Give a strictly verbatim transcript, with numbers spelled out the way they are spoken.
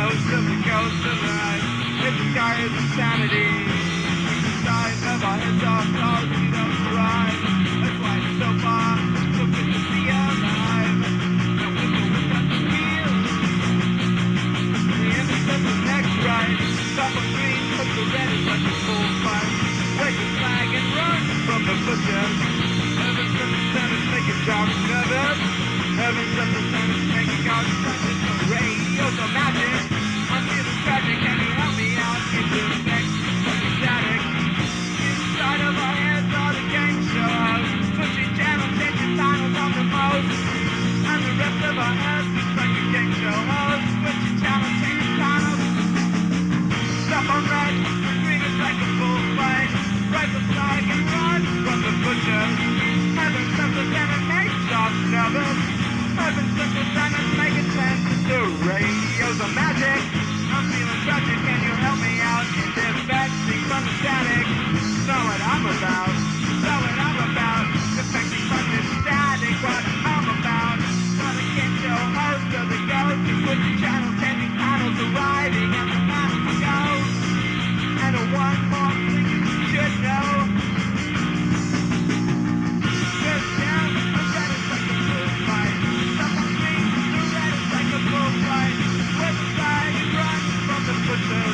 ghost of the ghost of life. If the sky is insanity, the size of our heads are clouds, we don't rise. That's why it's so far, so good to be alive. Now we'll go without the wheel. The image of the next right. Stop on green, put the red is like a full fight. Wave the flag and run from the butchers. Heaven's from the sun is making dogs nervous. Heaven's from the sun is making dogs nervous. The radio's a magic. I'm feeling tragic. Can you help me out? It's the next fucking static. Inside of our heads are the game shows. Pushing channels, changing finals on the most. And the rest of our heads is like a game show host. Switching channels, changing finals. Stop on red, green is like a full fight. Right the flag and run from the butchers. Heaven sent us and it makes us nervous. Heaven sent us and it's making sense. The radio's a magic. I'm feeling tragic, can you help me out? In this backseat from the static. Know what I'm about. Know what I'm about. Defecting from this static. What I'm about. But I can't show host of the ghost. The switching channels, changing panels, arriving at the time to go. And a one more thing you should know. Just down, the red is like a full fight. Stop on green, the red is like a full fight. With the flag and run from the butcher.